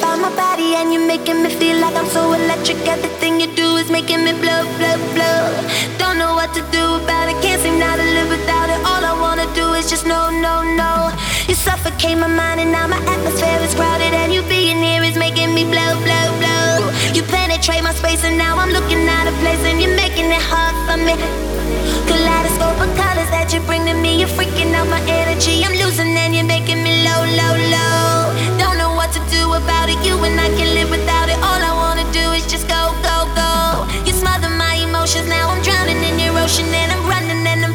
on my body and you're making me feel like I'm so electric. Everything you do is making me blow, blow, blow. Don't know what to do about it, can't seem how to live without it. All I wanna do is just no, no, no. You suffocate my mind and now my atmosphere is crowded, and you being here is making me blow, blow, blow. You penetrate my space and now I'm looking out of place, and you're making it hard for me. Kaleidoscope of colors that you bring to me, you're freaking out my energy. I'm losing and you're making me low, low, low. Don't know what to do about it, you and I can live without it. All I wanna do is just go, go, go. You smother my emotions, now I'm drowning in your ocean, and